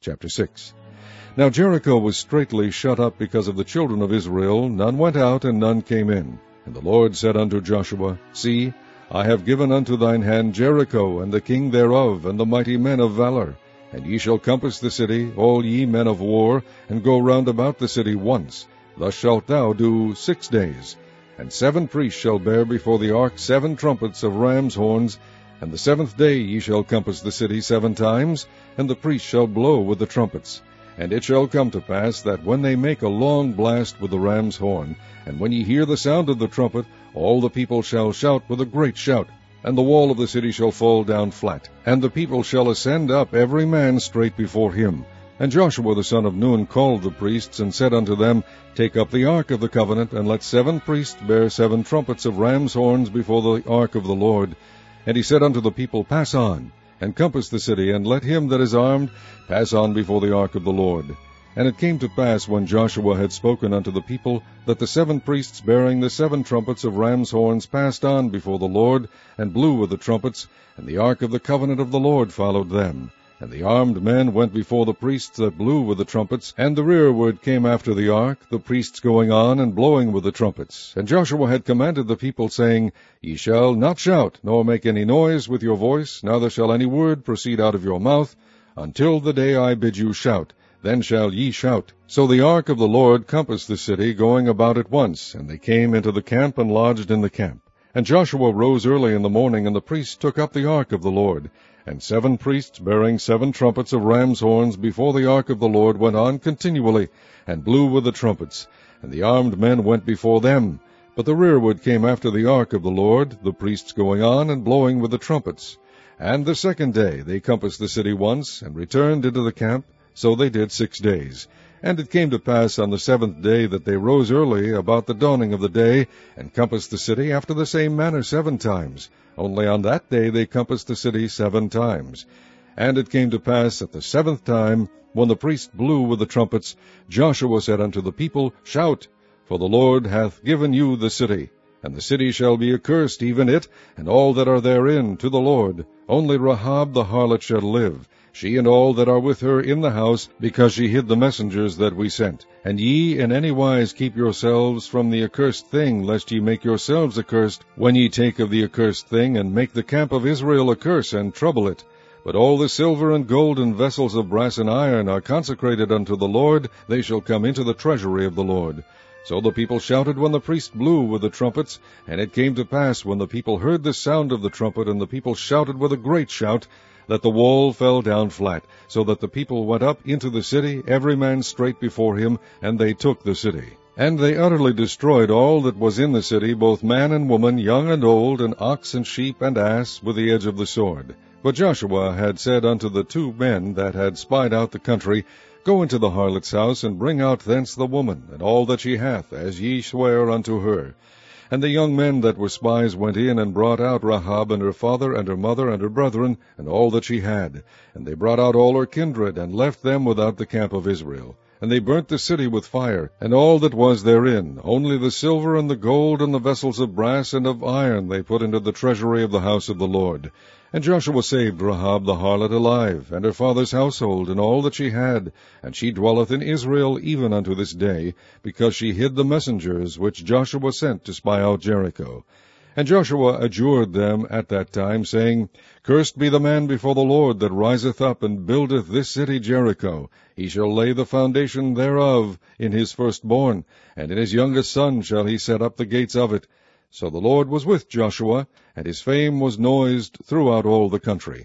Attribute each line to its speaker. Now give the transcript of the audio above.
Speaker 1: Chapter 6. Now Jericho was straitly shut up because of the children of Israel. None went out, and none came in. And the Lord said unto Joshua, See, I have given unto thine hand Jericho, and the king thereof, and the mighty men of valor. And ye shall compass the city, all ye men of war, and go round about the city once. Thus shalt thou do 6 days. And 7 priests shall bear before the ark 7 trumpets of ram's horns. And the 7th day ye shall compass the city 7 times, and the priests shall blow with the trumpets. And it shall come to pass that when they make a long blast with the ram's horn, and when ye hear the sound of the trumpet, all the people shall shout with a great shout, and the wall of the city shall fall down flat, and the people shall ascend up every man straight before him. And Joshua the son of Nun called the priests, and said unto them, Take up the ark of the covenant, and let 7 priests bear 7 trumpets of ram's horns before the ark of the Lord. And he said unto the people, Pass on, and compass the city, and let him that is armed pass on before the ark of the Lord. And it came to pass, when Joshua had spoken unto the people, that the 7 priests bearing the 7 trumpets of ram's horns passed on before the Lord, and blew with the trumpets, and the ark of the covenant of the Lord followed them. And the armed men went before the priests that blew with the trumpets, and the rearward came after the ark, the priests going on and blowing with the trumpets. And Joshua had commanded the people, saying, Ye shall not shout, nor make any noise with your voice, neither shall any word proceed out of your mouth, until the day I bid you shout. Then shall ye shout. So the ark of the Lord compassed the city, going about it once, and they came into the camp and lodged in the camp. And Joshua rose early in the morning, and the priests took up the ark of the Lord. And 7 priests bearing 7 trumpets of ram's horns before the ark of the Lord went on continually, and blew with the trumpets. And the armed men went before them. But the rearward came after the ark of the Lord, the priests going on and blowing with the trumpets. And the 2nd day they compassed the city once, and returned into the camp. So they did 6 days. And it came to pass on the 7th day that they rose early about the dawning of the day, and compassed the city after the same manner 7 times. Only on that day they compassed the city 7 times. And it came to pass at the 7th time, when the priest blew with the trumpets, Joshua said unto the people, Shout, for the Lord hath given you the city. And the city shall be accursed, even it, and all that are therein, to the Lord. Only Rahab the harlot shall live, she and all that are with her in the house, because she hid the messengers that we sent. And ye in any wise keep yourselves from the accursed thing, lest ye make yourselves accursed, when ye take of the accursed thing, and make the camp of Israel a curse, and trouble it. But all the silver and gold and vessels of brass and iron are consecrated unto the Lord, they shall come into the treasury of the Lord. So the people shouted when the priest blew with the trumpets. And it came to pass, when the people heard the sound of the trumpet, and the people shouted with a great shout, that the wall fell down flat, so that the people went up into the city, every man straight before him, and they took the city. And they utterly destroyed all that was in the city, both man and woman, young and old, and ox and sheep and ass, with the edge of the sword. But Joshua had said unto the 2 men that had spied out the country, Go into the harlot's house, and bring out thence the woman, and all that she hath, as ye swear unto her. And the young men that were spies went in, and brought out Rahab, and her father, and her mother, and her brethren, and all that she had. And they brought out all her kindred, and left them without the camp of Israel. And they burnt the city with fire, and all that was therein. Only the silver and the gold and the vessels of brass and of iron they put into the treasury of the house of the Lord. And Joshua saved Rahab the harlot alive, and her father's household, and all that she had. And she dwelleth in Israel even unto this day, because she hid the messengers which Joshua sent to spy out Jericho. And Joshua adjured them at that time, saying, Cursed be the man before the Lord that riseth up and buildeth this city Jericho. He shall lay the foundation thereof in his firstborn, and in his youngest son shall he set up the gates of it. So the Lord was with Joshua, and his fame was noised throughout all the country.